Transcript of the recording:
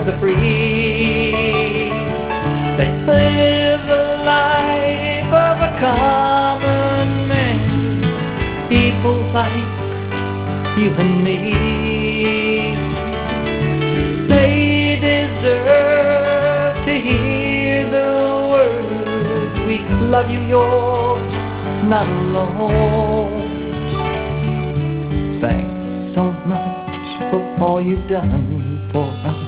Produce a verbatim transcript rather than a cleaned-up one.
the free. They live the life of a common man, people like you and me. They deserve to hear the words, we love you, you're not alone. Thanks so much for all you've done for us.